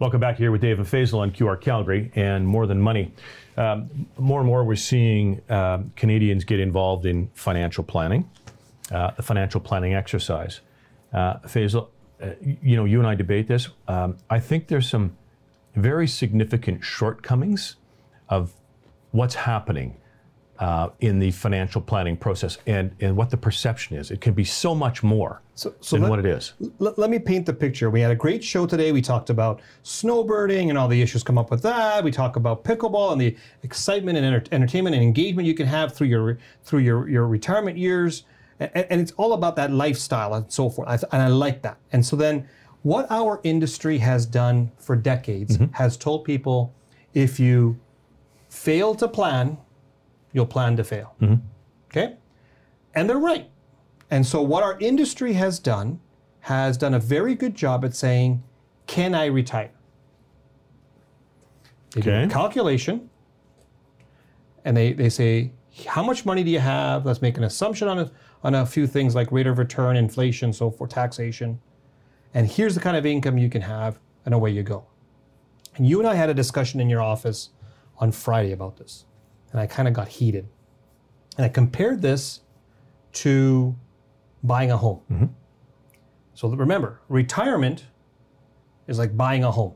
Welcome back here with Dave and Faisal on QR Calgary and More Than Money. More and more we're seeing Canadians get involved in financial planning, the financial planning exercise. Faisal, you and I debate this. I think there's some very significant shortcomings of what's happening in the financial planning process and what the perception is. It can be so much more than what it is. Let me paint the picture. We had a great show today. We talked about snowbirding and all the issues come up with that. We talk about pickleball and the excitement and entertainment and engagement you can have through your retirement years. And it's all about that lifestyle and so forth. And I like that. And so then what our industry has done for decades has told people, if you fail to plan, you'll plan to fail. Okay? And they're right. And so what our industry has done a very good job at saying, can I retire? They do a calculation, and they say, how much money do you have? Let's make an assumption on a few things like rate of return, inflation, so forth, taxation. And here's the kind of income you can have, and away you go. And you and I had a discussion in your office on Friday about this. And I kind of got heated. And I compared this to buying a home. So remember, retirement is like buying a home.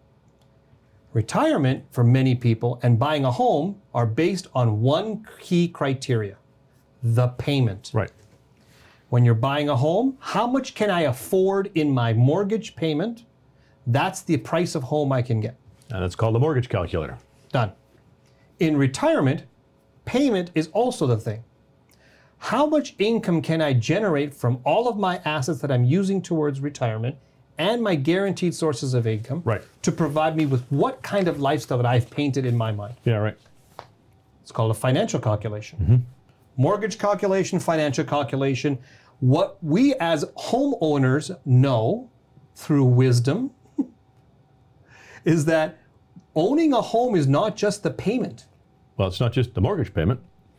Retirement for many people and buying a home are based on one key criteria, the payment. Right. When you're buying a home, how much can I afford in my mortgage payment? That's the price of home I can get. And it's called the mortgage calculator. Done. In retirement, payment is also the thing. How much income can I generate from all of my assets that I'm using towards retirement and my guaranteed sources of income to provide me with what kind of lifestyle that I've painted in my mind? Yeah, right. It's called a financial calculation. Mortgage calculation, financial calculation. What we as homeowners know through wisdom is that owning a home is not just the payment. Well, it's not just the mortgage payment,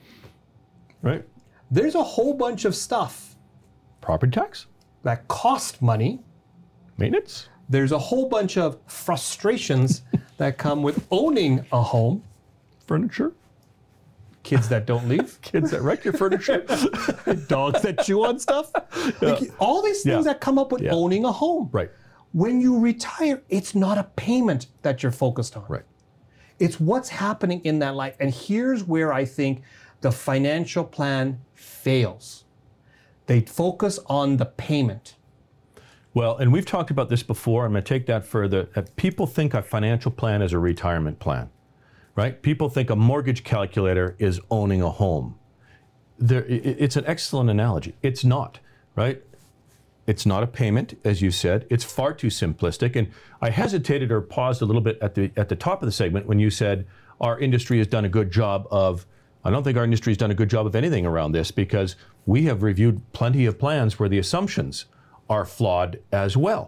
right? There's a whole bunch of stuff. Property tax? That cost money. Maintenance? There's a whole bunch of frustrations that come with owning a home. Furniture? Kids that don't leave. Kids that wreck your furniture. Dogs that chew on stuff. Like, all these things that come up with owning a home. Right. When you retire, it's not a payment that you're focused on. Right. It's what's happening in that life. And here's where I think the financial plan fails. They focus on the payment. Well, and we've talked about this before. I'm going to take that further. People think a financial plan is a retirement plan, right? People think a mortgage calculator is owning a home. It's an excellent analogy. It's not, right? It's not a payment, as you said. It's far too simplistic. And I hesitated or paused a little bit at the top of the segment when you said our industry has done a good job of. I don't think our industry has done a good job of anything around this, because we have reviewed plenty of plans where the assumptions are flawed as well.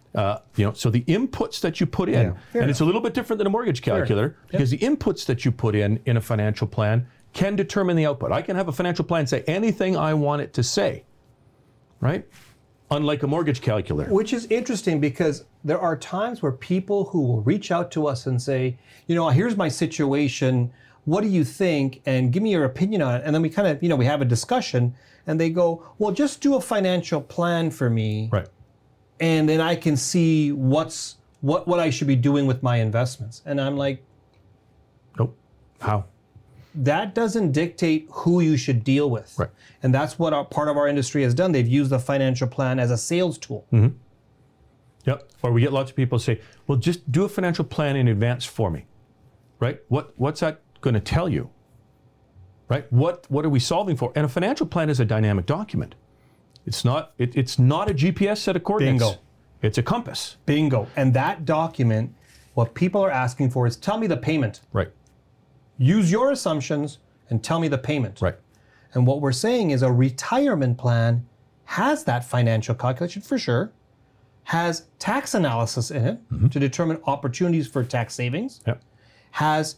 So the inputs that you put in, and it's a little bit different than a mortgage calculator, because the inputs that you put in a financial plan can determine the output. I can have a financial plan say anything I want it to say, right? Unlike a mortgage calculator. Which is interesting, because there are times where people who will reach out to us and say, here's my situation, what do you think? And give me your opinion on it. And then we kind of, we have a discussion, and they go, well, just do a financial plan for me. Right. And then I can see what I should be doing with my investments. And I'm like, nope. How? That doesn't dictate who you should deal with. Right. And that's what part of our industry has done. They've used the financial plan as a sales tool. Yep. Or we get lots of people say, well, just do a financial plan in advance for me. Right? What's that going to tell you? Right? What are we solving for? And a financial plan is a dynamic document. It's not a GPS set of coordinates. Bingo. It's a compass. Bingo. And that document, what people are asking for is, tell me the payment. Right. Use your assumptions and tell me the payment. Right. And what we're saying is a retirement plan has that financial calculation for sure, has tax analysis in it to determine opportunities for tax savings, has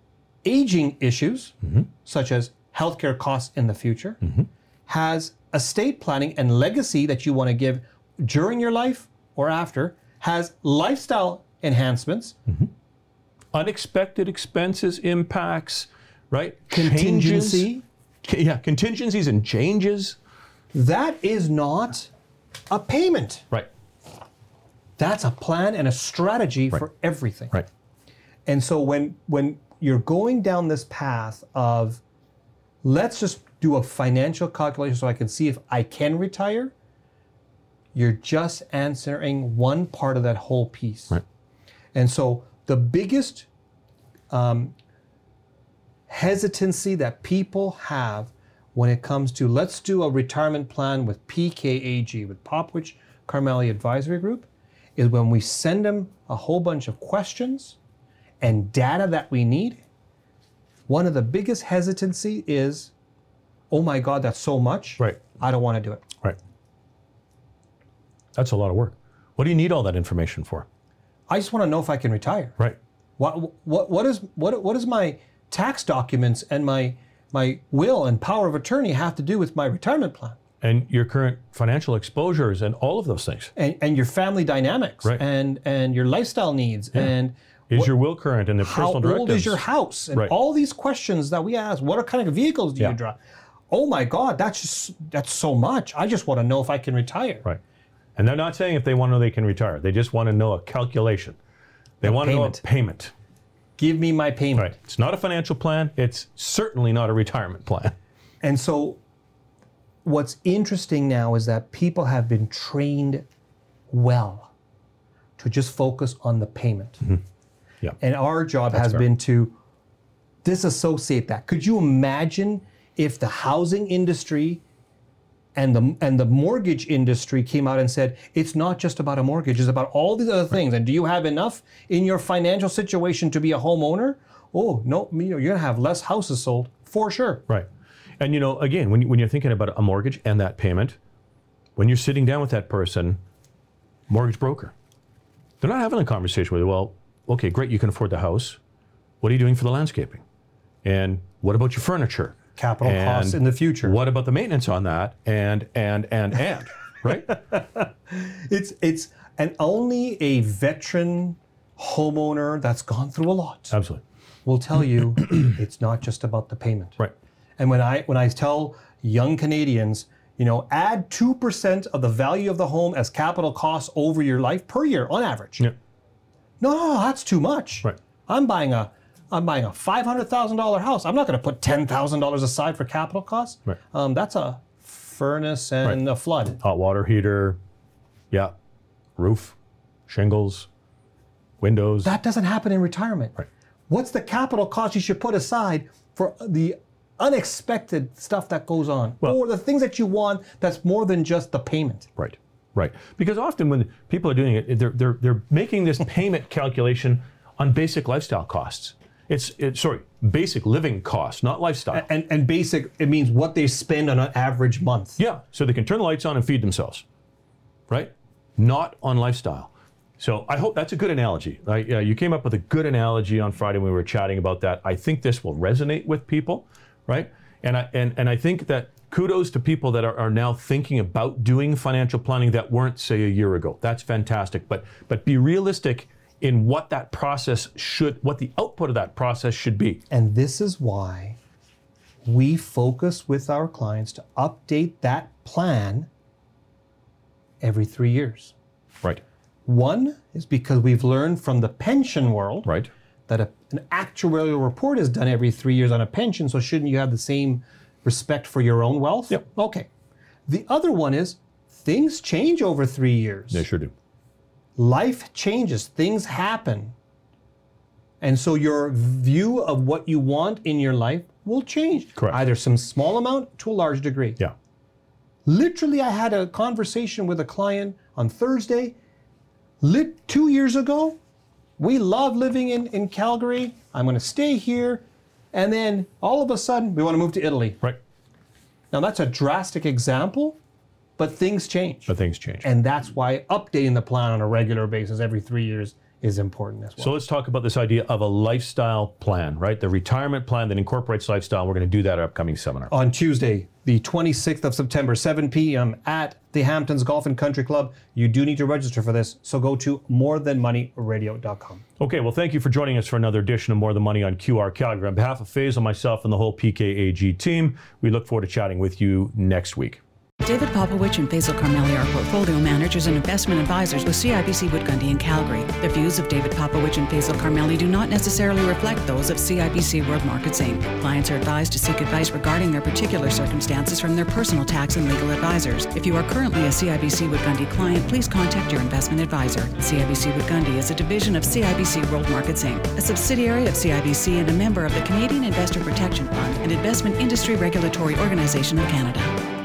aging issues, such as healthcare costs in the future, has estate planning and legacy that you want to give during your life or after, has lifestyle enhancements, Unexpected expenses, impacts, right? contingency. Changes. Yeah, contingencies and changes. That is not a payment. Right, That's a plan and a strategy for everything. right. And so when you're going down this path of let's just do a financial calculation so I can see if I can retire, you're just answering one part of that whole piece. Right. And so the biggest hesitancy that people have when it comes to let's do a retirement plan with PKAG, with Popwich Carmeli Advisory Group, is when we send them a whole bunch of questions and data that we need. One of the biggest hesitancy is, oh my God, that's so much. Right. I don't want to do it. Right. That's a lot of work. What do you need all that information for? I just want to know if I can retire. Right. What is my tax documents and my will and power of attorney have to do with my retirement plan? And your current financial exposures and all of those things. And your family dynamics Right. and your lifestyle needs and Is your will current and the how personal directives? old is your house and Right. all these questions that we ask. What kind of vehicles do Yeah. you drive? Oh my God, that's so much. I just want to know if I can retire. Right. And they're not saying if they want to know they can retire. They just want to know a calculation. They want to know a payment. Give me my payment. Right. It's not a financial plan. It's certainly not a retirement plan. And so what's interesting now is that people have been trained well to just focus on the payment. Yeah. And our job has fair. been to disassociate that. Could you imagine if the housing industry and the mortgage industry came out and said, it's not just about a mortgage, it's about all these other things. And do you have enough in your financial situation to be a homeowner? Oh, no, you're going to have less houses sold, for sure. Right. And again, when you're thinking about a mortgage and that payment, when you're sitting down with that person, mortgage broker, they're not having a conversation with you. Well, okay, great, you can afford the house. What are you doing for the landscaping? And what about your furniture? Capital costs in the future. What about the maintenance on that? And right? It's and only a veteran homeowner that's gone through a lot Absolutely. will tell you it's not just about the payment. Right. And when I tell young Canadians, add 2% of the value of the home as capital costs over your life per year on average. Yeah. No, that's too much. Right. I'm buying a $500,000 house. I'm not going to put $10,000 aside for capital costs. Right. That's a furnace and a flood. Hot water heater, yeah, roof, shingles, windows. That doesn't happen in retirement. Right. What's the capital cost you should put aside for the unexpected stuff that goes on, or the things that you want that's more than just the payment? Right, right. Because often when people are doing it, they're making this payment calculation on basic lifestyle costs. It's basic living costs, not lifestyle. And basic, it means what they spend on an average month. Yeah, so they can turn the lights on and feed themselves, right? Not on lifestyle. So I hope that's a good analogy. You came up with a good analogy on Friday when we were chatting about that. I think this will resonate with people, right? And I think that kudos to people that are now thinking about doing financial planning that weren't, say, a year ago. That's fantastic. But be realistic in what that process what the output of that process should be. And this is why we focus with our clients to update that plan every 3 years. Right. One is because we've learned from the pension world Right. that an actuarial report is done every 3 years on a pension, so shouldn't you have the same respect for your own wealth? Yep. Okay. The other one is things change over 3 years. They sure do. Life changes, things happen. And so your view of what you want in your life will change. Correct. Either some small amount to a large degree. Yeah. Literally, I had a conversation with a client on Thursday. 2 years ago, we love living in Calgary. I'm going to stay here. And then all of a sudden, we want to move to Italy. Right. Now, that's a drastic example, but things change. But things change. And that's why updating the plan on a regular basis every 3 years is important as well. So let's talk about this idea of a lifestyle plan, right? The retirement plan that incorporates lifestyle. We're going to do that at our upcoming seminar. On Tuesday, the 26th of September, 7 p.m. at the Hamptons Golf and Country Club. You do need to register for this, so go to morethanmoneyradio.com. Okay, well, thank you for joining us for another edition of More Than Money on QR Calgary. On behalf of Faisal, myself, and the whole PKAG team, we look forward to chatting with you next week. David Popowich and Faisal Carmeli are portfolio managers and investment advisors with CIBC Wood Gundy in Calgary. The views of David Popowich and Faisal Carmeli do not necessarily reflect those of CIBC World Markets Inc. Clients are advised to seek advice regarding their particular circumstances from their personal tax and legal advisors. If you are currently a CIBC Wood Gundy client, please contact your investment advisor. CIBC Wood Gundy is a division of CIBC World Markets Inc., a subsidiary of CIBC and a member of the Canadian Investor Protection Fund and Investment Industry Regulatory Organization of Canada.